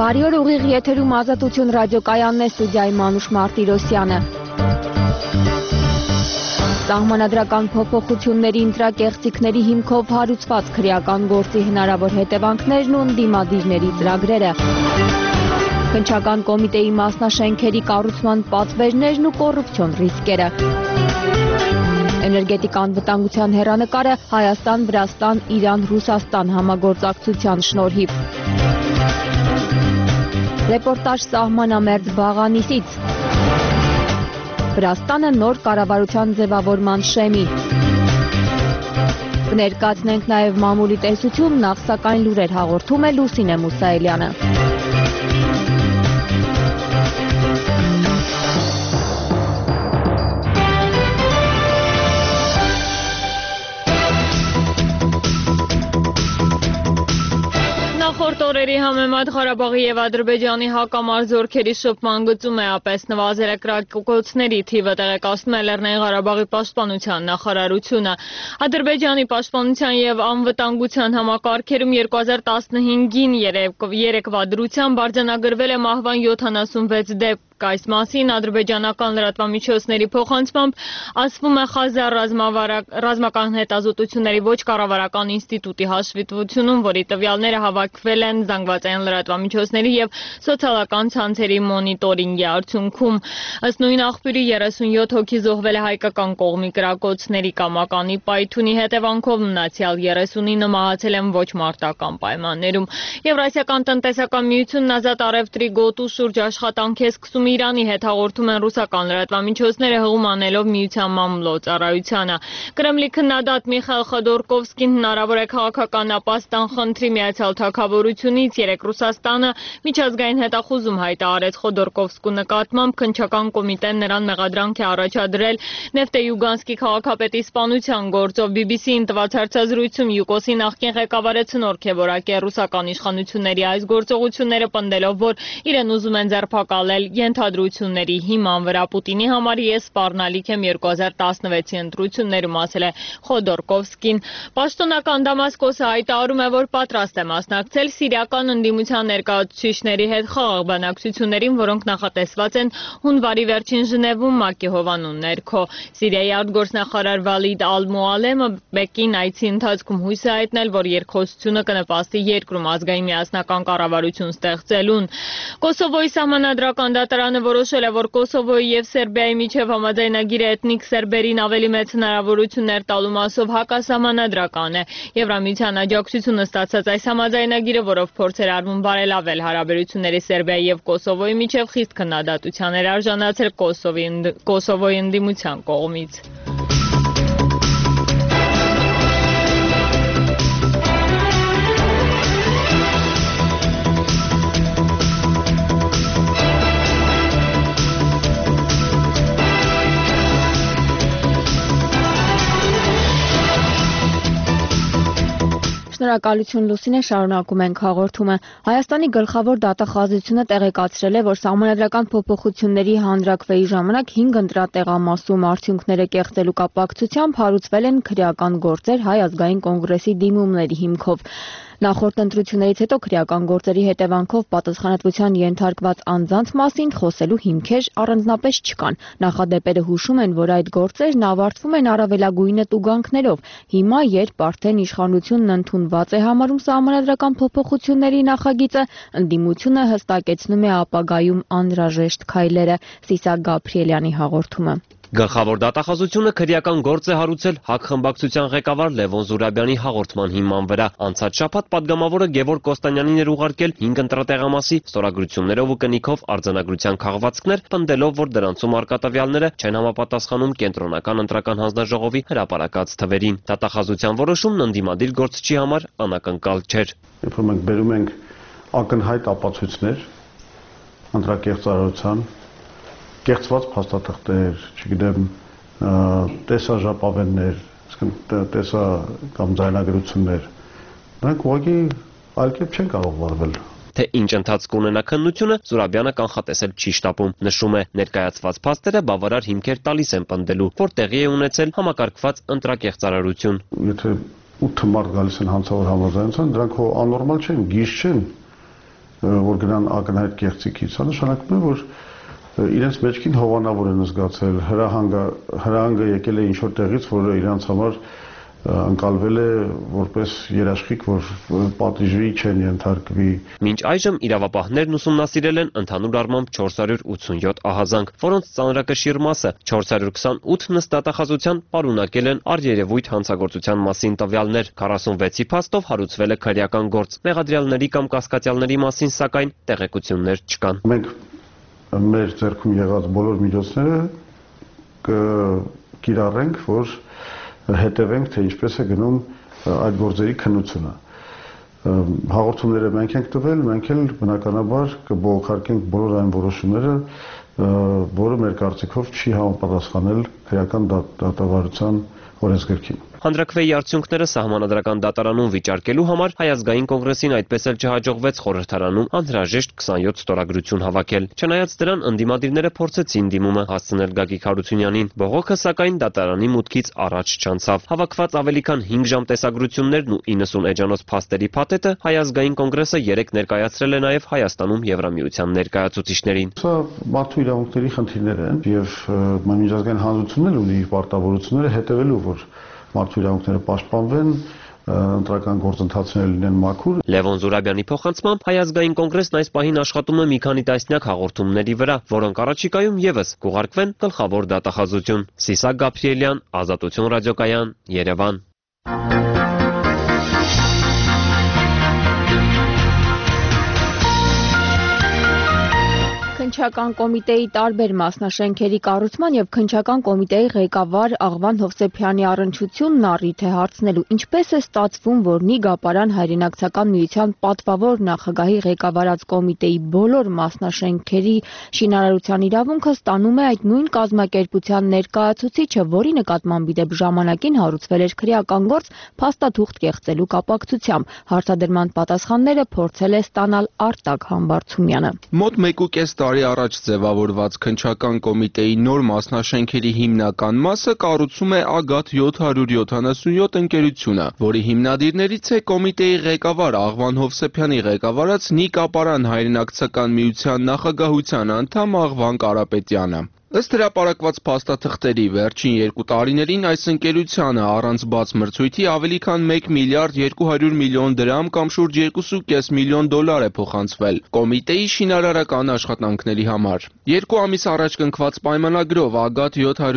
Բարի օր, ուղիղ եթերում Ազատություն ռադիոկայանն է, ստուդիայի Մանուշ Մարտիրոսյանը։ Սահմանադրական փոփոխությունների ընտրակեղծիքների հիմքով հարուցված քրեական գործի հնարավոր հետևանքներն ու ընդդիմադիրների ծրագրերը։ Քննչական կոմիտեի մասնաշենքերի կառուցման պատվերներն ու կոռուպցիոն ռիսկերը։ Էներգետիկ անվտանգության հեռանկարը Հայաստան, Վրաստան, Իրան, Ռուսաստան համագործակցության շնորհիվ։ Ռեպորտաժ սահմանամերձ Բաղանիսից։ Վրաստանը նոր կառավարության ձևավորման շեմի։ Կներկայացնենք նաև մամուլի տեսություն, նախ սակայն լուրեր հաղորդում է Լուսինե Մուսայելյանը։ Նախորդ օրերի համեմատ Ղարաբաղի և Ադրբեջանի հակամարտ զորքերի շփման գծում է ապես նվազել է կրակոցների թիվը, տեղեկացնում է Լեռնային Ղարաբաղի պաշտպանության նախարարությունը։ Ադրբեջանի պաշտպանության և անվտանգության համակարգերում 2015-ին երեկվա դրությամբ արձանագրվել է մահվան 76 դեպք։ Այս մասին ադրբեջանական լրատվամիջոցների փոխանցմամբ ասվում է Խազար ռազմական հետազոտությունների ոչ կառավարական ինստիտուտի հաշվետվությունում, որի տվյալները հավաքվել են զանգվածային լրատվամիջոցների և սոցիալական ցանցերի մոնիտորինգի արդյունքում։ Ըստ նույն աղբյուրի 37 հոգի զոհվել է հայկական կողմի կրակոցների կամականի պայթյունի հետևանքով, մնացյալ 39 մահացել են ոչ մարտական պայմաններում։ Եվրասիական տնտեսական միությունն ազատ առևտրի գոտու շուրջ աշխատանք է սկսում Իրանի հետ, հաղորդում են ռուսական լրատվամիջոցները, հղում անելով միության մամլո ծառայությանը։ Կրեմլի քննադատ Միխայիլ Խոդորկովսկին հնարավոր է քաղաքական ապաստան խնդրի Միացյալ Թագավորությունից։ Երեկ Ռուսաստանը միջազգային հետախուզում հայտարարեց Խոդորկովսկու նկատմամբ, քննչական կոմիտեն նրան մեղադրանք է առաջադրել Նեֆտեյուգանսկի քաղաքապետի սպանության գործով։ BBC-ին տված հարցազրույցում ՅՈՒԿՕՍ-ի նախկին ղեկավարը ցնորք է որակել ռուսական իշխանությունների այս գործողությունները, պնդելով, որ իրեն ուզում են ձերբակալել ենթադրությունների հիման վրա։ Պուտինի համար ես սպառնալիք եմ 2016-ի ընտրություններում, ասել է Խոդորկովսկին։ Պաշտոնական Դամասկոսը հայտարարում է, որ պատրաստ է մասնակցել սիրիական ընդդիմության ներկայացուցիչների հետ խաղաղ բանակցություններին, որոնք նախատեսված են հունվարի վերջին Ժնևում ՄԱԿ-ի հովանու ներքո։ Սիրիայի արտգործնախարար Վալիդ Ալ-Մուալեմը Պեկին այցի ընթացքում հույս է հայտնել, որ երկխոսությունը կնպաստի երկրում ազգային միասնական կառավարություն ստեղծելուն։ Կոսովոյի սահմանադրական դատարանը որոշել է, որ Կոսովոյի և Սերբիայի միջև համաձայնագիրը էթնիկ սերբերին ավելի մեծ հնարավորություններ տալու մասով հակասահմանադրական է։ Եվրամիության աջակցությունը ստացած այս համաձայնագիրը, որով փորձ էր արվում բարելավել հարաբերությունները Սերբիայի և Կոսովոյի միջև, խիստ քննադատության էր արժանացել Կոսովոյի ընդդիմության կողմից։ Շնորհակալություն Լուսինե, շարունակում ենք հաղորդումը։ Հայաստանի գլխավոր դատախազությունը տեղեկացրել է, որ սահմանադրական փոփոխությունների հանրաքվեի ժամանակ 5 ընտրատեղամասում արդյունքները կեղծելու կապակցությամբ հարուցվել են քրեական գործեր Հայ ազգային կոնգրեսի դիմումների հիմքով։ Նախորդ ընտրություններից հետո քրեական գործերի հետևանքով պատասխանատվության ենթարկված անձանց մասին խոսելու հիմքեր առանձնապես չկան։ Նախադեպերը հուշում են, որ այդ գործերն ավարտվում են առավելագույնը տուգանքներով։ Հիմա, երբ արդեն իշխանությունն ընդունված է համարում սահմանադրական փոփոխությունների նախագիծը, ընդդիմությունը հստակեցնում է ապագայում անհրաժեշտ քայլերը։ Սիսակ Գաբրիելյանի հաղորդումը։ Գլխավոր դատախազությունը քրեական գործ է հարուցել ՀԱԿ խմբակցության ղեկավար Լևոն Զուրաբյանի հաղորդման հիման վրա։ Անցած շաբաթ պատգամավորը Գևորգ Կոստանյանին էր ուղարկել 5 ընտրատեղամասի ստորագրություններով ու կնիքով արձանագրության քաղվածքներ, պնդելով, որ դրանցում արկա տվյալները չեն համապատասխանում կենտրոնական ընտրական հանձնաժողովի հրապարակած թվերին։ Դատախազության որոշումն ընդդիմադիր գործչի համար անակնկալ չէր։ Երբ որ մենք բերում ենք ակնհայտ ապացույցներ ընտրակեղծարարության, կեղծված փաստաթղթեր, չգիտեմ, տեսաժապավեններ, տեսա կամ ձայնագրություններ, նրանք ուղղակի այլ կերպ չեն կարող վարվել։ Թե ինչ ընթացք ունենա քննությունը, Զուրաբյանը կանխատեսել չի շտապում։ Նշում է, ներկայացված փաստերը բավարար հիմքեր տալիս են պնդելու, որ տեղի է ունեցել համակարգված ընտրակեղծարարություն։ Եթե 8 մարդ գալիս են հանցավոր համաձայնության, դրանք աննորմալ չեն, գիժ չեն, որ գնան ակնհայտ կեղծիքից, սա նշանակում է, որ իրենց մեջքին հովանավոր են զգացել, հրահանգը եկել է ինչ-որ տեղից, որը իրանց համար ընկալվել է որպես երաշխիք, որ պատիժի չեն ենթարկվի։ Մինչ այժմ իրավապահներն ուսումնասիրել են ընդհանուր առմամբ 487 ահազանգ, որոնց ծանրակշիռ մասը 428 նստատախազության պարունակել են առերևույթ հանցագործության մասին տվյալներ, 46-ի փաստով հարուցվել է քրեական գործ, մեղադրյալների կամ կասկածյալների մասին սակայն տեղեկություններ չկան։ Մենք մեր ձեռքում եղած բոլոր միջոցները կկիրառենք, որ հետևենք, թե ինչպես է գնում այդ գործերի քննությունը։ Հաղորդումները մենք ենք տվել, մենք էլ բնականաբար կբողոքարկենք բոլոր այն որոշումները, որը մեր կարծիքով չի համապատասխանել քրեական դատավարության օրենսգրքին։ Հանրաքվեի արդյունքները սահմանադրական դատարանում վիճարկելու համար Հայ ազգային կոնգրեսին այդպես էլ չհաջողվեց խորհրդարանում անհրաժեշտ 27 ստորագրություն հավաքել։ Չնայած դրան ընդդիմադիրները փորձեցին դիմումը հասցնել Գագիկ Հարությունյանին, բողոքը սակայն դատարանի մուտքից առաջ չանցավ։ Հավաքված ավելի քան 5 ժամ տեսագրություններն ու 90 էջանոց փաստերի փաթեթը Հայ ազգային կոնգրեսը երեկ ներկայացրել է նաև Հայաստանում Եվրամիության ներկայացուցիչներին։ Սա մարդու իրավունքների խնդիրներ են եւ միջազգային հանրությունն էլ ունի իր պարտավորությունները հետևելու, որ մարդու իրավունքները պաշտպանվեն, ընտրական գործընթացները լինեն մաքուր։ Լևոն Զուրաբյանի փոխանցմամբ Հայ ազգային կոնգրեսն այս պահին աշխատում է մի քանի տասնյակ հաղորդումների վրա, որոնք առաջիկայում եւս կուղարկվեն գլխավոր դատախազություն։ Սիսակ Գաբրիելյան, Ազատություն ռադիոկայան, Երևան։ Քննչական կոմիտեի տարբեր մասնաշենքերի կառուցման եւ քննչական կոմիտեի ղեկավար Աղվան Հովսեփյանի առնչությունն առիթ է հարցնելու ինչպես է ստացվում, որ Նիգապարան հայրենակցական միության պատվավոր նախագահի ղեկավարած կոմիտեի բոլոր մասնաշենքերի շինարարության իրավունքը ստանում է այդ նույն կազմակերպության ներկայացուցիչը, որի նկատմամբ իդեպ ժամանակին հարուցվել էր քրեական գործ փաստաթուղթ կեղծելու կապակցությամբ։ Հարցադրման պատասխանները փորձել է ստանալ Արտակ Համբարձումյանը։ Մոտ 1.5 տարի առաջ ձևավորված քննչական կոմիտեի նոր մասնաշենքերի հիմնական մասը կառուցում է Ագատ 777 ընկերությունը, որի հիմնադիրներից է կոմիտեի ղեկավար Աղվան Հովսեփյանի ղեկավարած Նիգապարան հայրենակցական միության նախագահության անդամ Աղվան Կարապետյանը։ Ըստ հրապարակված փաստաթղթերի վերջին 2 տարիներին այս ընկերությանը առանց բաց մրցույթի ավելի քան 1 միլիարդ 200 միլիոն դրամ կամ շուրջ 2.5 միլիոն դոլար է փոխանցվել կոմիտեի շինարարական աշխատանքների համար։ 2 ամիս առաջ կնքված պայմանագրով Ագատ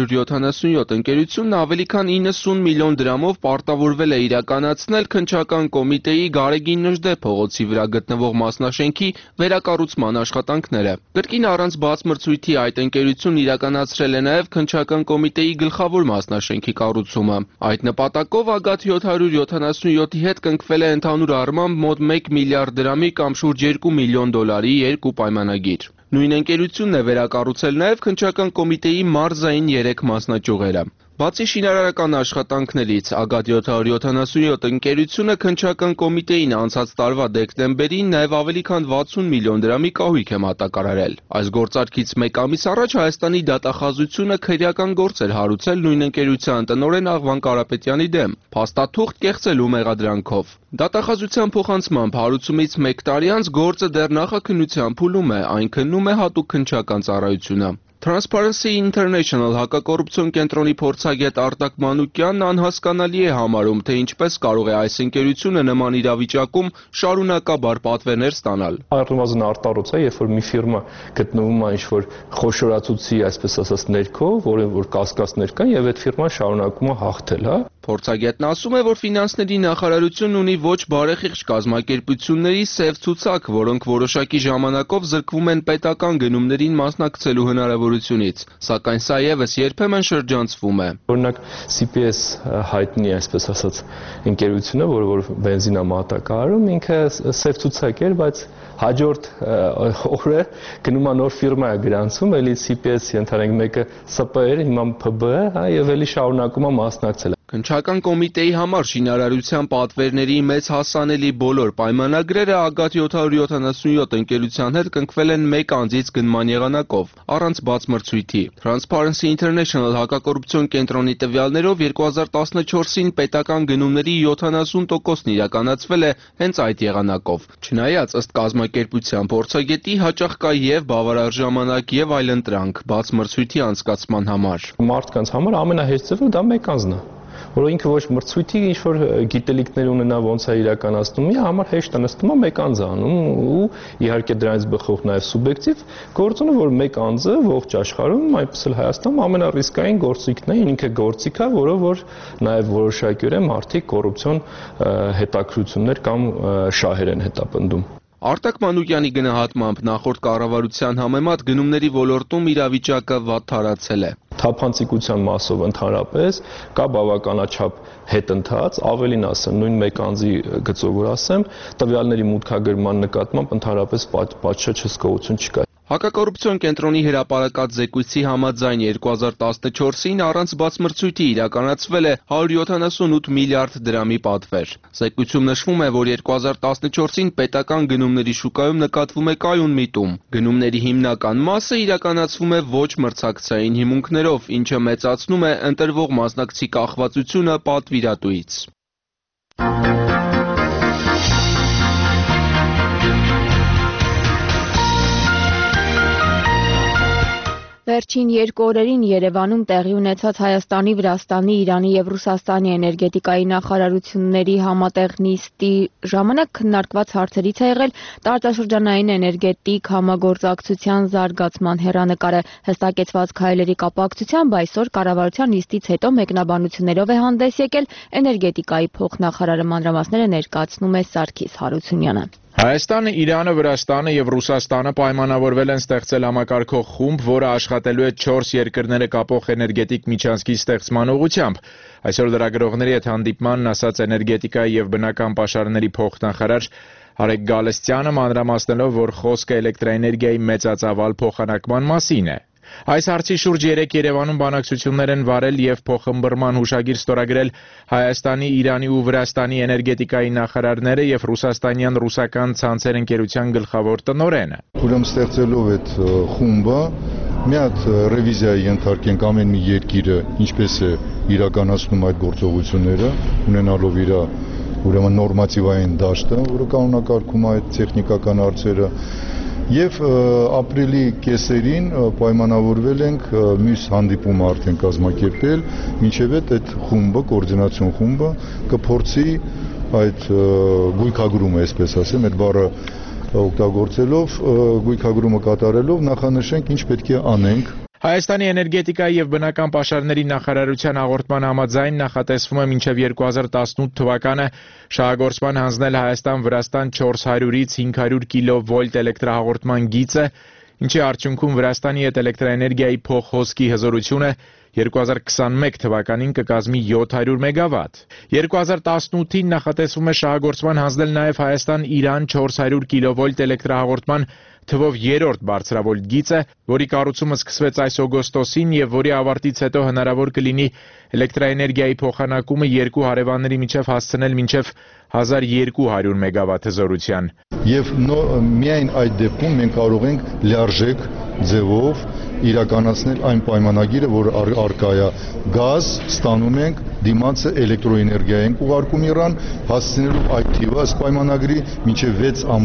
777 ընկերությունն ավելի քան 90 միլիոն դրամով պարտավորվել է իրականացնել քննչական կոմիտեի Գարեգին Նժդե փողոցի վրա գտնվող մասնաշենքի վերակառուցման աշխատանքները։ Կրկին առանց բաց մրցույթի այդ ընկերությունն իրականացրել է նաև քննչական կոմիտեի գլխավոր մասնաշենքի կառուցումը։ Այդ նպատակով Ագատ 777-ի հետ կնքվել է ընդհանուր առմամբ մոտ 1 միլիարդ դրամի կամ շուրջ 2 միլիոն դոլարի 2 պայմանագիր։ Նույն ընկերությունն է վերակառուցել նաև քննչական կոմիտեի մարզային 3 մասնաճյուղերը։ Բացի շինարարական աշխատանքներից, Ագատ 777 ընկերությունը քննչական կոմիտեին անցած տարվա դեկտեմբերին նաև ավելի քան 60 միլիոն դրամի կահույք է մատակարարել։ Այս գործարքից 1 ամիս առաջ Հայաստանի դատախազությունը քրեական գործ էր հարուցել նույն ընկերության տնօրեն Աղվան Կարապետյանի դեմ, փաստաթուղթ կեղծելու մեղադրանքով։ Դատախազության փոխանցմամբ հարուցումից 1 տարի անց գործը դեռ նախաքննության փուլում է, այն քննում է հատուկ քննչական ծառայությունը։ Transparency International հակակոռուպցիոն կենտրոնի փորձագետ Արտակ Մանուկյանն անհասկանալի է համարում, թե ինչպես կարող է այս ընկերությունը նման իրավիճակում շարունակաբար պատվերներ ստանալ։ Առնվազն արտառոց է, երբ որ մի ֆիրմա գտնվում է ինչ-որ խոշորացուցի, այսպես ասած, ներքո, որին որ կասկածներ կան, եւ այդ ֆիրման շարունակում է հաղթել, հա։ Փորձագետն ասում է, որ ֆինանսների նախարարությունն ունի ոչ բարեխիղճ կազմակերպությունների սև ցուցակ, որոնք որոշակի ժամանակով զրկվում են պետական գնումներին մասնակցելու հնարավորությունից, սակայն սա եւս երբեմն շրջանցվում է։ Օրինակ CPS հայտնի, այսպես ասած, ընկերությունը, որ բենզին է մատակարարում, ինքը սև ցուցակ էր, բայց հաջորդ օրը գնում է նոր ֆիրմա է գրանցում, էլի CPS ենթարենք մեկը SP էր, հիմա PB է, հա, եւ էլի շարունակում է մասնակցել։ Քննչական կոմիտեի համար շինարարության պատվերների մեծ հասանելի բոլոր պայմանագրերը ագատ 777 ընկերության հետ կնքվել են մեկ անձից գնման եղանակով, առանց բաց մրցույթի։ Transparency International հակակոռուպցիոն կենտրոնի տվյալներով 2014-ին պետական գնումների 70%-ն իրականացվել է հենց այդ եղանակով։ Չնայած ըստ կազմակերպության փորձագետի հաճախ կա եւ բավարար ժամանակ եւ այլ ընտրանք բաց մրցույթի անցկացման համար։ Մարդկանց համար ամենահեշտ ձևը դա մեկ անձն է, որ ինքը ոչ մրցույթի ինչ-որ գիտելիքներ ունենա ոնց է իրականացնում, մի համար հեշտ է նստում է մեկ անձ անում ու իհարկե դրանից բխող նաև սուբյեկտիվ գործոնը, որ մեկ անձը ողջ աշխարհում, այնպես էլ Հայաստանում ամենառիսկային գործիքն է, ինքը գործիք է, որը որ նաև որոշակիորեն մարդիկ կոռուպցիոն հետաքրություններ կամ շահեր են հետապնդում։ Արտակ Մանուկյանի գնահատմամբ նախորդ կառավարության համեմատ գնումների ոլորտում իրավիճակը վատ թարացել է։ Թափանցիկության մասով ընդհանրապես կա բավականաչափ հետընթաց, ավելին ասեմ, նույն մեկ անձի գծով որ ասեմ, տվյալների մուտքագրման նկատմամբ ընդհանրապես պատշաճ հսկողություն չկա։ Հակակոռուպցիոն կենտրոնի հրապարակած զեկույցի համաձայն 2014-ին առանց բաց մրցույթի իրականացվել է 178 միլիարդ դրամի պատվեր։ Զեկույցում նշվում է, որ 2014-ին պետական գնումների շուկայում նկատվում է կայուն միտում։ Գնումների հիմնական մասը իրականացվում է ոչ մրցակցային հիմունքներով, ինչը մեծացնում է ընտրվող մասնակցի կախվածությունը պատվիրատուից։ Վերջին 2 օրերին Երևանում տեղի ունեցած Հայաստանի, Վրաստանի, Իրանի և Ռուսաստանի էներգետիկայի նախարարությունների համատեղ նիստի ժամանակ քննարկված հարցերից է եղել տարածաշրջանային էներգետիկ համագործակցության զարգացման հեռանկարը։ Հստակեցված քայլերի կապակցությամբ այսօր կառավարության նիստից հետո մեկնաբանություններով է հանդես եկել էներգետիկայի փոխնախարարը, մանրամասները ներկայացնում է Սարգիս Հարությունյանը։ Հայաստանը, Իրանը, Վրաստանը և Ռուսաստանը պայմանավորվել են ստեղծել համակարգող խումբ, որը աշխատելու է 4 երկրները կապող էներգետիկ միջանցքի ստեղծման ուղղությամբ։ Այսօր լրագրողների հետ հանդիպմանն ասաց էներգետիկայի և բնական պաշարների փոխնախարար Արեգ Գալստյանը, մանրամասնելով, որ խոսքը էլեկտրաէներգիայի մեծածավալ փոխանակման մասին է։ Այս հարցի շուրջ 3 Երևանում բանակցություններ են վարել և փոխըմբռնման հուշագիր ստորագրել Հայաստանի, Իրանի ու Վրաստանի էներգետիկայի նախարարները և ռուսաստանյան ռուսական ցանցեր ընկերության գլխավոր տնօրենը։ Ուրեմն ստեղծելով այդ խումբը մի հատ ռևիզիայի ենթարկենք ամեն մի երկիրը ինչպես է իրականացնում այդ գործողությունները, ունենալով իր ուրեմն նորմատիվային դաշտը, որը կանոնակարգում է այդ տեխնիկական հարցերը։ Եվ ապրիլի կեսերին պայմանավորվել ենք մյուս հանդիպումը արդեն կազմակերպել, մինչև այդ խումբը, կոորդինացիոն խումբը կփորձի այդ գույքագրումը, այսպես ասեմ, այդ բառը օգտագործելով, գույքագրումը կատարելով նախանշենք ինչ պետք է անենք։ Հայաստանի էներգետիկայի և բնական պաշարների նախարարության հաղորդման համաձայն նախատեսվում է մինչև 2018 թվականը շահագործման հանձնել Հայաստան-Վրաստան 400-ից 500 կՎ էլեկտրահաղորդման գիծը, ինչի արդյունքում Վրաստանի հետ էլեկտրաէներգիայի փոխհոսքի հզորությունը 2021 թվականին կկազմի 700 մեգավատ։ 2018-ին նախատեսվում է շահագործման հանձնել նաև Հայաստան-Իրան 400 կՎ էլեկտրահաղորդման թվով 3-րդ բարձրավոլտ գիծը, որի կառուցումը սկսվեց այս օգոստոսին և որի ավարտից հետո հնարավոր կլինի էլեկտրաէներգիայի փոխանակումը երկու հարևանների միջև հասցնել մինչև 1200 մեգավատ հզորության։ Եվ միայն այդ դեպքում մենք կարող ենք լիարժեք ձևով իրականացնել այն պայմանագիրը, որ առկա է գազ ստանում ենք, դիմացը էլեկտրոէներգիա ենք ուղարկում Իրան, հասցնելով այդ թիվը ըստ պայմանագրի մինչև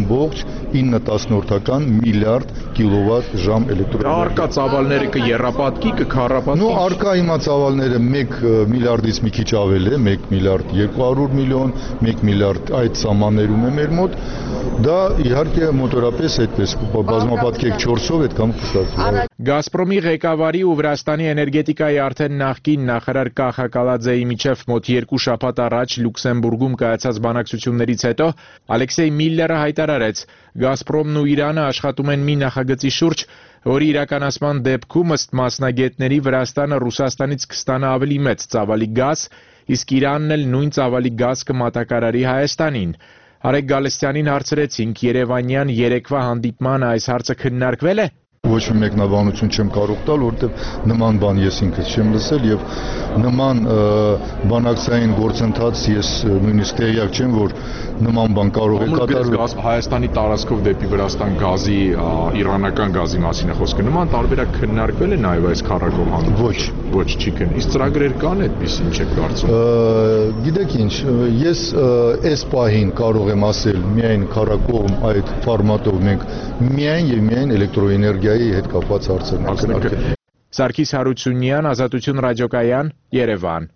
6.9 միլիարդ կՎտ ժամ էլեկտրոէներգիա։ Առկա ծավալները կեռապատկի, կքառապատկի։ Նո, առկա հիմա ծավալները 1 միլիարդից մի քիչ ավել է, 1 միլիարդ 200 միլիոն, 1 միլիարդ այդ սահմաններում է մեր մոտ։ Դա իհարկե մոտորապես այդպես բազմապատկեք 4-ով այդքան կստացվի։ Գազպրոմի ղեկավարի ու Վրաստանի էներգետիկայի արդեն նախկին նախարար Կախա Կալաձեի միջև մոտ 2 շաբաթ առաջ Լյուքսեմբուրգում կայացած բանակցություններից հետո Ալեքսեյ Միլլերը հայտարարեց. Գազպրոմն ու Իրանը աշխատում են մի նախագծի շուրջ, որի իրականացման դեպքում ըստ մասնագետների Վրաստանը Ռուսաստանից կստանա ավելի մեծ ծավալի գազ, իսկ Իրանն էլ նույն ծավալի գազ կմատակարարի Հայաստանին։ Արեգ Գալստյանին հարցրեցինք՝ Երևանյան երեկվա հանդիպմանը այս հարցը քննարկվել է։ Ոչ մի մեկնաբանություն չեմ կարող տալ, որովհետև նման բան ես ինքս չեմ լսել եւ նման բանակցային գործընթաց ես նույնիսկ տեղյակ չեմ, որ նման բան կարող է կատարվել։ Հայաստանի տարածքով դեպի Վրաստան գազի, իրանական գազի մասին է խոսքը։ Նման տարբերակ քննարկվել է նաեւ այս քառակողմ հանդիպումում։ Ոչ, չի քննարկվել։ Իսկ ծրագրեր կան այդպես ինչ եք կարծում։ Գիտեք ինչ, ես այս պահին կարող եմ ասել միայն քառակողմ այդ ֆորմատով մենք միայն եւ միայն էլեկտրոէներգիայի հետ կապված հարցեր ենք քննարկել։ Սարգիս Հարությունյան, Ազատություն ռադիոկայան, Երևան։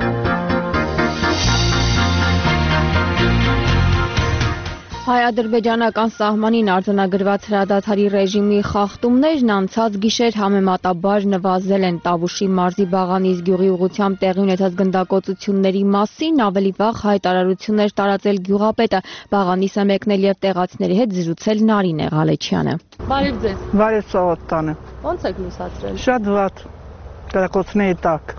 Հայ-ադրբեջանական սահմանին արձանագրված հրադադարի ռեժիմի խախտումներն անցած գիշեր համեմատաբար նվազել են Տավուշի մարզի Բաղանիս գյուղի ուղղությամբ տեղի ունեցած գնդակոծությունների մասին ավելի վաղ հայտարարություններ տարածել գյուղապետը, Բաղանիսը մեկնել եւ տեղացիների հետ զրուցել Նարինե Ղալեչյանը։ Բարև ձեզ։ Բարև ցավոտ տանը։ Ո՞նց եք լուսացրել։ Շատ վատ գնդակոծների տակ։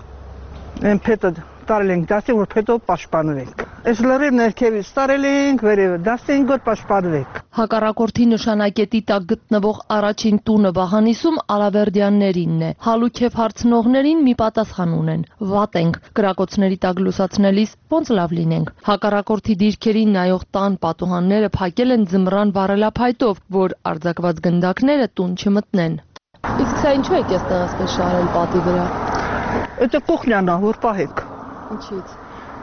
Են փետը տարել ենք դասի, որ փետով պաշտպանվենք։ Այս լրիվ ներքևից տարել ենք, վերևը դասենք, որ պաշտպանվենք։ Հակառակորդի նշանակետի տակ գտնվող առաջին տունը Բաղանիսում Ալավերդյաններինն է։ Հալուք եւ հարցնողներին մի պատասխան ունեն. վատ ենք, կրակոցների տակ լուսացնելիս ոնց լավ լինենք։ Հակառակորդի դիրքերին նայող տան պատուհանները փակել են ձմռան վառելափայտով, որ արձակված գնդակները տուն չմտնեն։ Իսկ սա ինչու եք այստեղ ասես շարել պատի վրա։ Դա կուխնյան է, որ պահենք։ Ինչից։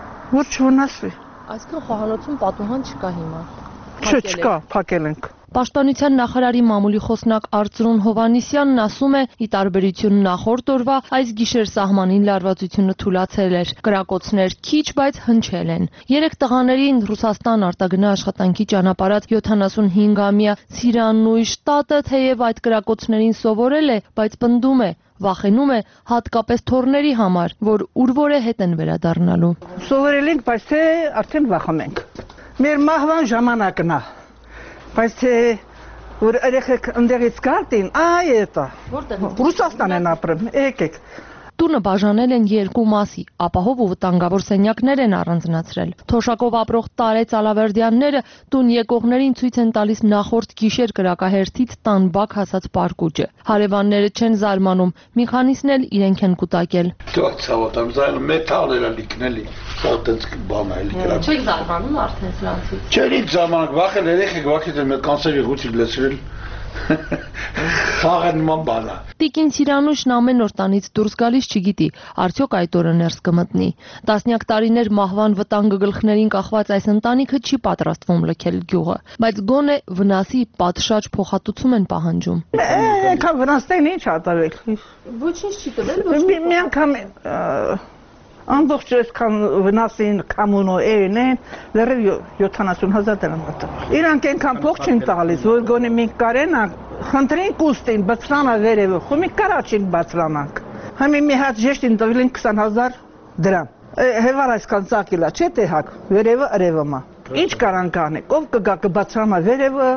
Որ չվնասվի։ Այսինքն խոհանոցում պատուհան չկա հիմա։ Չկա, փակել ենք։ Պաշտպանության նախարարի մամուլի խոսնակ Արծրուն Հովանիսյանն ասում է, ի տարբերություն նախորդ օրվա, այս գիշեր սահմանին լարվածությունը թուլացել էր։ Կրակոցներ քիչ, բայց հնչել են։ 3 տղաներին Ռուսաստան արտագնա աշխատանքի ճանապարհած 75-ամյա Սիրանույի շտատը թեև այդ կրակոցներին սովորել է, բայց պնդում է, վախենում է հատկապես թորների համար, որ ուր-որ է հետ են վերադառնալու։ Սովորել ենք, բայց թե արդեն վախում ենք։ Մեր մահվան ժամանակն է։ Բայց թե որ երեխեք ընդեղից գարտին, այ էտա։ Որտեղից։ Ռուսաստան են ապրում, եկեք։ Տունը բաժանել են 2 մասի, ապահով ու վտանգավոր սենյակներ են առանձնացրել։ Թոշակով ապրող Տարեց Ալավերդյանները տուն եկողներին ցույց են տալիս նախորդ գիշեր կրակահերթից տան բակ հասած պարկուճը։ Հարևանները չեն զարմանում, մի քանիսն էլ իրենք են կուտակել։ Ցավոտամ զայլ մետալերը լիքնելի, սոտենց բան այլ կրակ։ Չեք զարմանում արդեն սրանցից։ Չէ, ժամանակ վախել երեխեք վախից են կանսերի գուցի լեցրել։ Խաղը նման բան է։ Տիկին Սիրանուշն ամեն օր տանից դուրս գալիս չգիտի, արդյոք այդ օրը ներս կմտնի։ Տասնյակ տարիներ մահվան վտանգը գլխներին կախված այս ընտանիքը չի պատրաստվում լքել գյուղը, բայց գոնե վնասի պատշաճ փոխհատուցում են պահանջում։ Այնքան վնասներին ինչ ատարել։ Ոչինչ չի տվել, մի անգամ ամբողջ այսքան վնասին կամունո են, լրիվ 70,000 դրամ տվել։ Իրանք այնքան փող չեն տալիս, որ գոնե մենք կարենանք, խնդրենք ուստին բացրանա վերևը, խումի կարաչին բացրանանք։ Համի մի հատ ժեշտին տվել են 20,000 դրամ։ Հևար այսքան ծակիլա, չէ՞ թե հակ, վերևը արևը։ Ինչ կարանք անենք, ով կգա կբացրանա վերևը։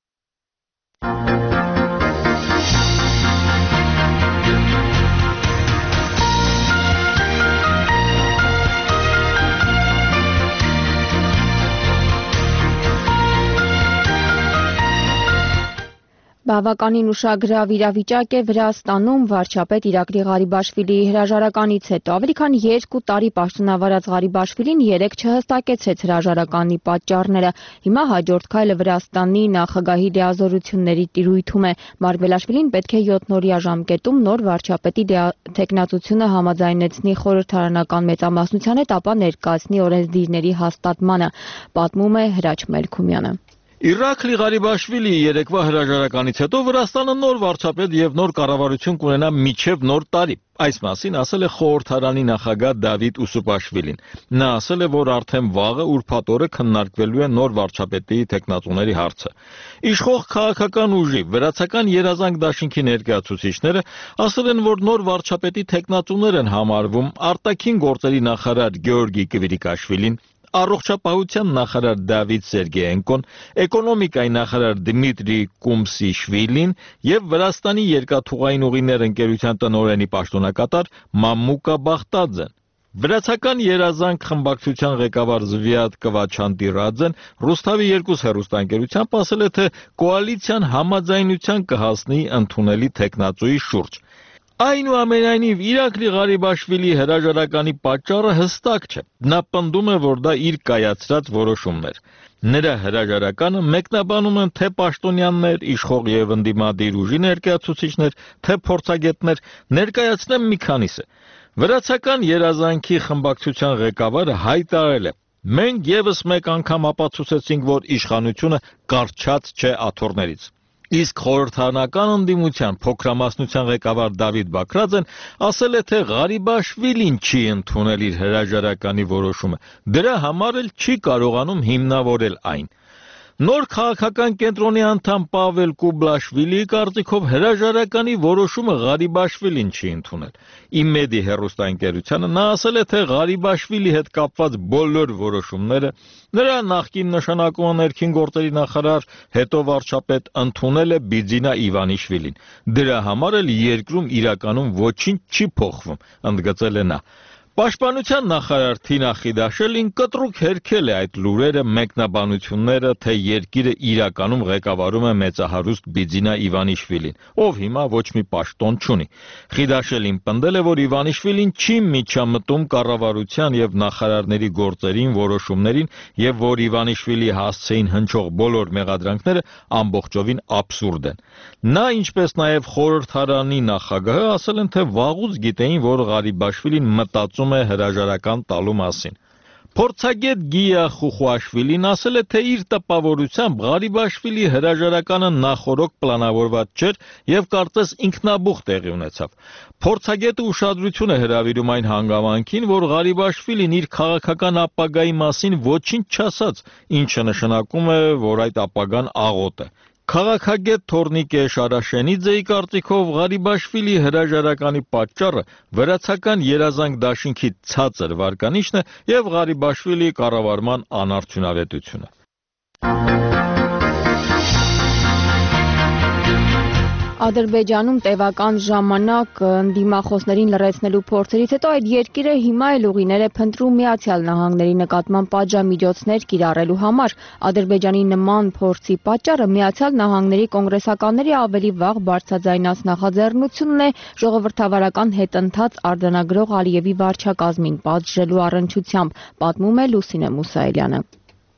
Բավականին ուշագրավ իրավիճակ է Վրաստանում վարչապետ Իրակլի Ղարիբաշվիլիի հրաժարականից հետո։ Ավելի քան 2 տարի պաշտոնավարած Ղարիբաշվիլին 3 չհստակեցրեց հրաժարականի պատճառները։ Հիմա հաջորդ քայլը Վրաստանի նախագահի լիազորությունների տիրույթում է։ Մարվելաշվիլին պետք է 7-օրյա ժամկետում նոր վարչապետի թեկնածությունը համաձայնեցնի խորհրդարանական մեծամասնության հետ, ապա ներկայացնի օրենսդիրների հաստատմանը, պատմում է Հրաչ Մելքումյանը։ Իրակլի Ղարիբաշվիլիի երեկվա հրաժարականից հետո Վրաստանը նոր վարչապետ եւ նոր կառավարություն կունենա մինչեւ նոր տարի։ Այս մասին ասել է խորհրդարանի նախագահ Դավիթ Ուսուպաշվիլին։ Նա ասել է, որ արդեն վաղը ուրբաթ օրը քննարկվելու է նոր վարչապետի թեկնածուների հարցը։ Իշխող քաղաքական ուժի վրացական երազանք դաշինքի ներկայացուցիչները ասել են, որ նոր վարչապետի թեկնածուներ են համարվում արտաքին գործերի նախարար Գեորգի Կվիրիկաշվիլին, առողջապահության նախարար Դավիթ Սերգեենկոն, էկոնոմիկայի նախարար Դմիտրի Կումսիշվիլին եւ Վրաստանի երկաթուղային ուղիներ ընկերության տնօրենի պաշտոնակատար Մամուկա Բախտաձեն։ Վրացական երազանք խմբակցության ղեկավար Զվիատ Կվաչանտիրաձեն Ռուսթավի 2 հեռուստաընկերությամբ ասել է, թե կոալիցիան համաձայնության կհասնի ընդունելի թեկնածուի շուրջ։ Այնուամենայնիվ Իրաքլի Ղարիբաշվիլի հրաժարականի պատճառը հստակ չէ։ Նա պնդում է, որ դա իր կայացրած որոշումն էր։ Նրա հրաժարականը մեկնաբանում են թե պաշտոնյաներ, իշխող եւ ընդդիմադիր ուժի ներկայացուցիչներ, թե փորձագետներ, ներկայացնեմ մի քանիսը։ Վրացական երազանքի խմբակցության ղեկավարը հայտարարել է. «Մենք եւս մեկ անգամ ապացուցեցինք, որ իշխանությունը կարճած չէ աթոռներից»։ Իսկ խորհրդարանական ընդդիմության փոքրամասնության ղեկավար Դավիթ Բաքրաձեն ասել է, թե Ղարիբաշվիլին չի ընդունել իր հրաժարականի որոշումը, դրա համար էլ չի կարողանում հիմնավորել այն։ Նոր քաղաքական կենտրոնի անդամ Պավել Կուբլաշվիլիի կարծիքով հրաժարականի որոշումը Ղարիբաշվիլին չի ընդունել։ Իմեդի հեռուստաընկերությանը նա ասել է, թե Ղարիբաշվիլի հետ կապված բոլոր որոշումները նրա նախկին նշանակումը ներքին գործերի նախարար, հետո վարչապետ ընդունել է Բիձինա Իվանիշվիլին։ Դրա համար էլ երկրում իրականում ոչինչ չի փոխվում, ընդգծել է նա։ Պաշտպանության նախարար Թինա Խիդաշելին կտրուկ հերքել է այդ լուրերը, մեկնաբանությունները, թե երկիրը իրականում ղեկավարում է մեծահարուստ Բիձինա Իվանիշվիլին, ով հիմա ոչ մի պաշտոն չունի։ Խիդաշելին պնդել է, որ Իվանիշվիլին չի միջամտում կառավարության եւ նախարարների գործերին, որոշումներին եւ որ Իվանիշվիլի հասցեին հնչող բոլոր մեղադրանքները ամբողջովին աբսուրդ են։ Նա, ինչպես նաեւ խորհրդարանի նախագահը, ասել են, թե վաղուց գիտեին, որ Ղարիբաշվիլին մտածում է հրաժարական տալու մասին։ Փորձագետ Գիա Խուխուաշվիլին ասել է, թե իր տպավորությամբ Ղարիբաշվիլի հրաժարականը նախորոք պլանավորված չէր եւ կարծես ինքնաբուխ տեղի ունեցավ։ Փորձագետը ուշադրություն է հրավիրում այն հանգամանքին, որ Ղարիբաշվիլին իր քաղաքական ապագայի մասին ոչինչ չասաց, ինչը նշանակում է, որ այդ ապագան աղոտ է։ Քաղաքագետ Թորնիկե Շարաշենիձեի կարծիքով Ղարիբաշվիլի հրաժարականի պատճառը վրացական երազանք դաշինքի ցածր վարկանիշն է եւ Ղարիբաշվիլի կառավարման անարդյունավետությունը։ Ադրբեջանում տևական ժամանակ ընդդիմախոսներին լռեցնելու փորձերից հետո այդ երկիրը հիմա էլ ուղիներ է փնտրում Միացյալ Նահանգների նկատմամբ պատժամիջոցներ կիրառելու համար։ Ադրբեջանի նման փորձի պատճառը Միացյալ Նահանգների կոնգրեսականների ավելի վաղ բարձրաձայնած նախաձեռնությունն է ժողովրդավարական հետընթաց արձանագրող Ալիևի վարչակազմին պատժելու առնչությամբ, պատմում է Լուսինե Մուսայելյանը։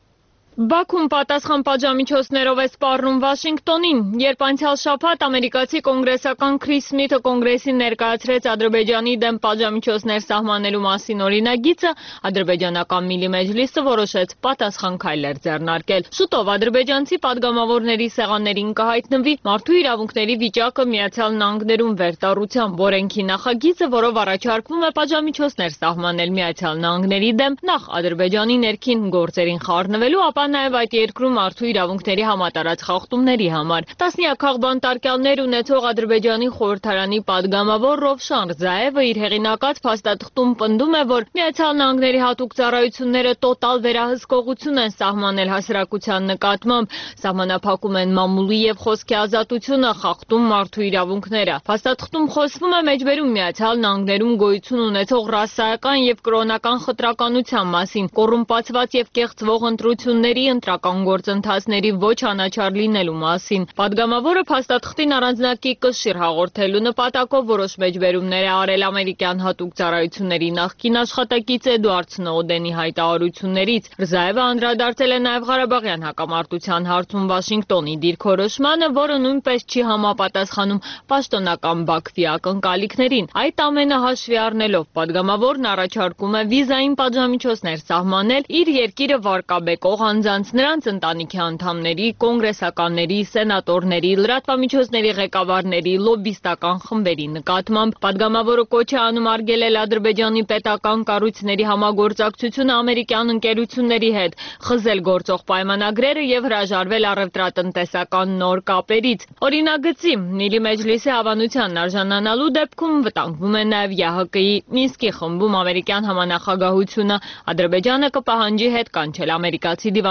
Բաքուն պատասխան պատժամիջոցներով է սպառնում Վաշինգտոնին, երբ անցյալ շաբաթ ամերիկացի կոնգրեսական Քրիս Սմիթը կոնգրեսին ներկայացրեց Ադրբեջանի դեմ պատժամիջոցներ սահմանելու մասին օրինագիծը, ադրբեջանական Միլի Մեջլիսը որոշեց պատասխան քայլեր ձեռնարկել։ Շուտով ադրբեջանցի падգամավորների սեղաններին կհայտնվի մարդու իրավունքների վիճակը Միացյալ Նահանգներում վերտառությամբ օրենքի նախագիծը, որով առաջարկվում է պատժամիջոցներ սահմանել Միացյալ Նահանգների դեմ նախ Ադրբեջանի ներքին գործերին խառնվելու, ապա նաև այդ երկրում մարդու իրավունքների համատարած խախտումների համար։ Տասնյակ բանտարկյալներ ունեցող Ադրբեջանի խորհրդարանի падգամավոր Ռովշան Ռզաևը իր հեղինակած փաստաթղթում պնդում է, որ Միացյալ Նահանգների հատուկ ծառայությունները տոտալ վերահսկողություն են սահմանել հասարակության նկատմամբ, սահմանափակում են մամուլի եւ խոսքի ազատությունը, խախտում մարդու իրավունքները։ Փաստաթղթում խոսվում է մեջբերում Միացյալ Նահանգներում գոյություն ունեցող ռասայական եւ կրոնական խտրականության մասին, կոռումպացված եւ կեղծվող ընտրությունների ընտրական գործընթացների ոչ անաչառ լինելու մասին։ Պատգամավորը փաստաթղթին առանձնակի կշիռ հաղորդելու նպատակով որոշ մեջբերումներ է արել ամերիկյան հատուկ ծառայությունների նախկին աշխատակից Էդուարդ Սնոուդենի հայտարարություններից։ Ռզաևը անդրադարձել է նաև Ղարաբաղյան հակամարտության հարցում Վաշինգտոնի դիրքորոշմանը, որը նույնպես չի համապատասխանում պաշտոնական Բաքվի ակնկալիքներին։ Այդ ամենը հաշվի առնելով պատգամավորն առաջարկում է վիզային պատժամիջոցներ սահմանել իր երկիրը վարկաբեկող անձանց, նրանց ընտանիքի անդամների, կոնգրեսականների, սենատորների, լրատվամիջոցների ղեկավարների, լոբբիստական խմբերի նկատմամբ։ Պատգամավորը կոչ է անում արգելել Ադրբեջանի պետական կառույցների համագործակցությունը ամերիկյան ընկերությունների հետ, խզել գործող պայմանագրերը եւ հրաժարվել առևտրատնտեսական նոր կապերից։ Օրինագծի Միլի Մեջլիսի հավանության արժանանալու դեպքում վտանգվում է նաեւ ԵԱՀԿ-ի Մինսկի խմբում ամերիկյան համանախագահությունը։ Ադրբեջանը կպահանջի հետ կանչել ամերիկացի դիվանագետի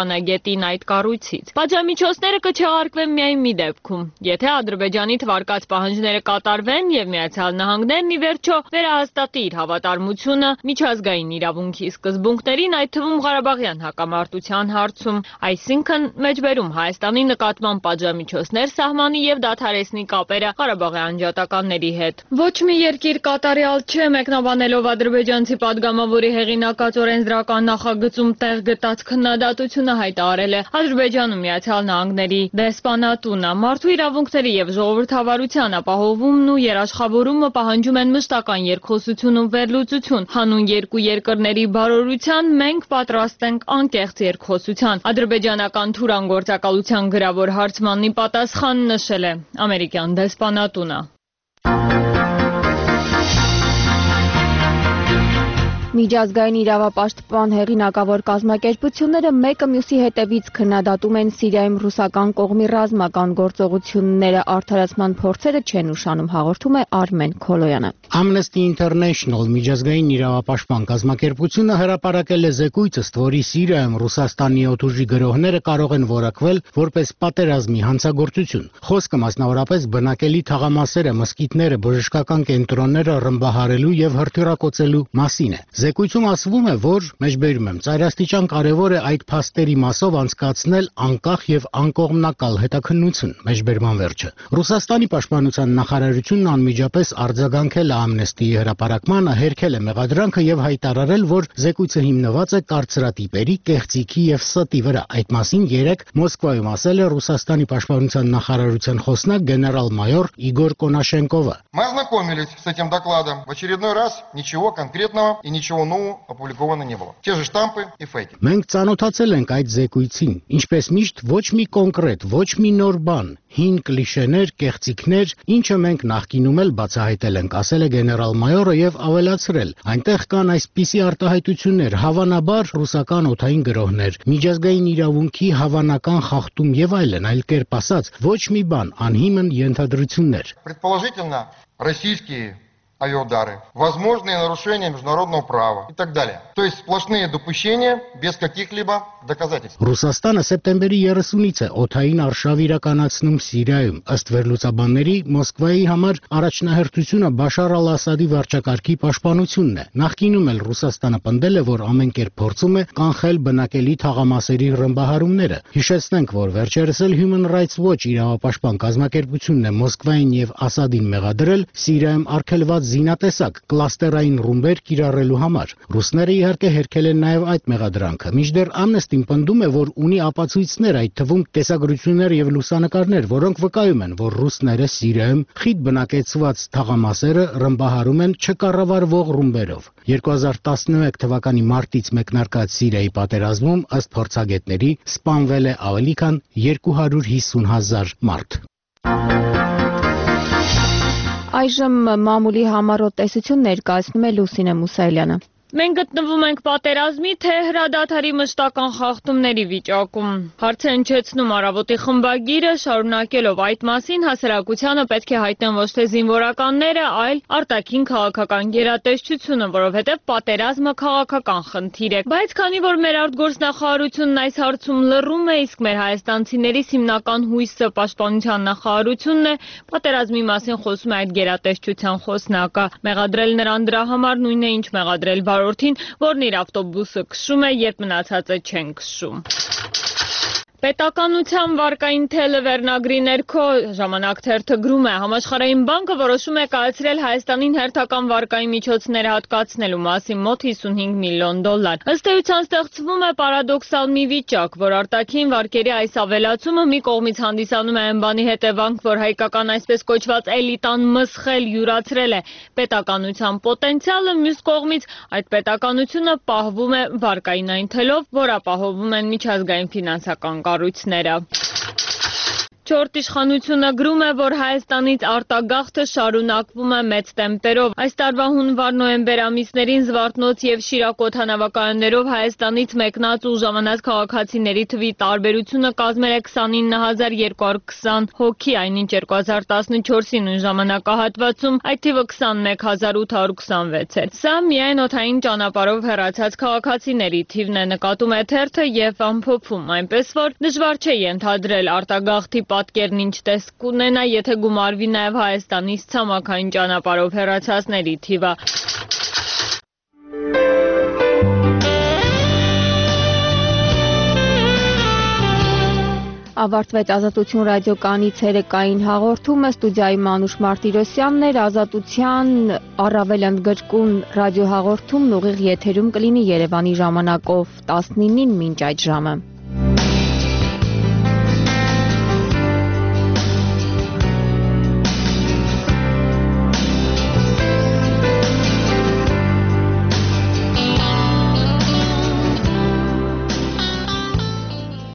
Ստեփանագետին այդ կառույցից։ Պատժամիջոցները կչեղարկվեն միայն մի դեպքում, եթե Ադրբեջանի թվարկած պահանջները կատարվեն եւ Միացյալ Նահանգներն ի վերջո վերահաստատի իր հավատարմությունը միջազգային իրավունքի սկզբունքներին, այդ թվում Ղարաբաղյան հակամարտության հարցում, այսինքն մեջբերում Հայաստանի նկատմամբ պատժամիջոցներ սահմանի եւ դադարեցնի կապերը Ղարաբաղի անջատականների հետ։ Ոչ մի երկիր կատարյալ չէ, մեկնաբանելով ադրբեջանցի падգամավորի հեղինակած օրենսդրական նախագծում տեղ գտած քննադատությունը հայտարարել է Ադրբեջանում Միացյալ Նահանգների դեսպանատունը։ Մարդու իրավունքների եւ ժողովրդավարության ապահովումն ու երաշխավորումը պահանջում են մշտական երկխոսություն ու վերլուծություն։ Հանուն երկու երկրների բարօրության մենք պատրաստ ենք անկեղծ երկխոսության։ Ադրբեջանական թուրան գործակալության գրավոր հարցմանի պատասխան նշել է ամերիկյան դեսպանատունը։ Միջազգային իրավապաշտպան հեղինակավոր կազմակերպությունները մեկը մյուսի հետևից քննադատում են Սիրիայում ռուսական կողմի ռազմական գործողությունները, արդարացման փորձերը չեն ուշանում, հաղորդում է Արմեն Քոլոյանը։ Amnesty International միջազգային իրավապաշտպան կազմակերպությունը հրապարակել է զեկույց, ըստ որի Սիրիայում Ռուսաստանի օդուժի գրոհները կարող են որակվել որպես պատերազմի հանցագործություն։ Խոսքը մասնավորապես բնակելի թաղամասերը, մզկիթները, բժշկական կենտրոնները ռմբահարելու եւ հրթիռակոծելու մասին է։ Զեկույցում ասվում է, որ մեջբերում եմ ծայրաստիճան կարևոր է այդ փաստերի մասով անցկացնել անկախ եւ անկողմնակալ հետաքննություն, մեջբերման վերջը։ Ռուսաստանի պաշտպանության նախարարությունն անմիջապես արձագանքել է Ամնեստիի հրապարակմանը, հերքել է մեղադրանքը եւ հայտարարել, որ զեկույցը հիմնված է կարծրատիպերի, կեղծիքի եւ ստի վրա։ Այդ մասին երեկ Մոսկվայում ասել է Ռուսաստանի պաշտպանության նախարարության խոսնակ գեներալ-մայոր Իգոր Կոնաշենկովը։ Мы ознакомились с этим докладом. В очередной раз ничего конкретного и ничего нового опубликовано не было. Те же штампы и фейки. Մենք ծանոթացել ենք այդ զեկույցին, ինչպես միշտ ոչ մի կոնկրետ, ոչ մի նոր բան, հին կլիշեներ, կեղծիքներ, ինչը մենք նախկինում էլ բացահայտել ենք, ասել է գեներալ-մայորը եւ ավելացրել. այնտեղ կան այսպիսի արտահայտություններ, հավանաբար ռուսական օդային գրոհներ, միջազգային իրավունքի հավանական խախտում եւ այլն, այլ կերպ ասած, ոչ մի բան, անհիմն ենթադրություններ։ Предположительно, российские авиаудары, возможные нарушения международного права и так далее. То есть сплошные допущения без каких-либо доказательств. Ռուսաստանը սեպտեմբերի 30-ից է օդային արշավ իրականացնում Սիրիայում։ Ըստ վերլուծաբանների, Մոսկվայի համար առաջնահերթությունը Բաշար al-Ասադի վարչակարգի պաշտպանությունն է։ Նախկինում էլ Ռուսաստանը պնդել է, որ ամեն կերպ փորձում է կանխել բնակելի թաղամասերի ռմբահարումները։ Հիշեցնենք, որ վերջերս էլ Human Rights Watch իրավապաշտպան կազմակերպությունն է Մոսկվային եւ Ասադին մեղադրել Սիրիայում արգելված զինատեսակ կլաստերային ռումբեր կիրառելու համար։ Ռուսները իհարկե հերքել են նաև այդ մեղադրանքը։ Մինչդեռ Ամնեստին պնդում է, որ ունի ապացույցներ, այդ թվում տեսագրություններ եւ լուսանկարներ, որոնք վկայում են, որ ռուսները Սիրիայում խիտ բնակեցված թաղամասերը ռմբահարում են չկառավարվող ռումբերով։ 2011 թվականի մարտից մեկնարկած Սիրիայի պատերազմում, ըստ փորձագետների, սպանվել է ավելի քան 250,000 մարդ։ Այժմ մամուլի համառոտ տեսություն ներկայացնում է Լուսինե Մուսայելյանը։ Մենք գտնվում ենք պատերազմի թե հրադադարի մշտական խախտումների վիճակում։ Հարց է հնչեցնում առավոտի խմբագիրը, շարունակելով այդ մասին հասարակությանը պետք է հայտնեն ոչ թե զինվորականները, այլ արտաքին քաղաքական գերատեսչությունը, որովհետև պատերազմը քաղաքական խնդիր է։ Բայց քանի որ մեր արտգործնախարարությունն այս հարցում լռում է, իսկ մեր հայաստանցիներից հիմնական հույսը պաշտպանության նախարարությունն է, պատերազմի մասին խոսում է այդ գերատեսչության խոսնակը։ Մեղադրել նրան դրա համար նույնն է, ինչ մեղադրել վարորդին, որն իր ավտոբուսը քշում է, երբ մնացածը չեն քշում։ Պետականության վարկային թելը վերնագրի ներքո ժամանակ թերթը գրում է, համաշխարհային բանկը որոշում է կայացրել Հայաստանին հերթական վարկային միջոցներ հատկացնելու մասին մոտ 55 միլիոն դոլար։ Ըստ էության ստեղծվում է պարադոքսալ մի վիճակ, որ արտաքին վարկերի այս ավելացումը մի կողմից հանդիսանում է այն բանի հետևանք, որ հայկական այսպես կոչված էլիտան մսխել յուրացրել է պետականության պոտենցիալը, մյուս կողմից այդ պետականությունը պահվում է վարկային այն թելով, որ ապահովում են միջազգային ֆինանսական կառույցները։ Չորրորդ իշխանությունը գրում է, որ Հայաստանից արտագաղթը շարունակվում է մեծ տեմպերով։ Այս տարվա հունվար-նոյեմբեր ամիսներին Զվարթնոց եւ Շիրակ օդանավակայաններով Հայաստանից մեկնած ու ժամանած քաղաքացիների թվի տարբերությունը կազմել է 29220 հոգի, այնինչ 2014-ի նույն ժամանակահատվածում այդ թիվը 21826 էր։ Սա միայն օդային ճանապարհով հեռացած քաղաքացիների թիվն է, նկատում է թերթը եւ ամփոփում, այնպես որ դժվար չէ ենթադրել արտագաղթի պատկերն ինչ տեսք կունենա, եթե գումարվի նաև Հայաստանից ցամաքային ճանապարհով հեռացածների թիվը։ Ավարտվեց Ազատություն ռադիոկայանի ցերեկային հաղորդումը, ստուդիայի Մանուշ Մարտիրոսյանն էր, Ազատության առավել ընդգրկուն ռադիոհաղորդումն ուղիղ եթերում կլինի Երևանի ժամանակով 19-ին մինչ այդ ժամը։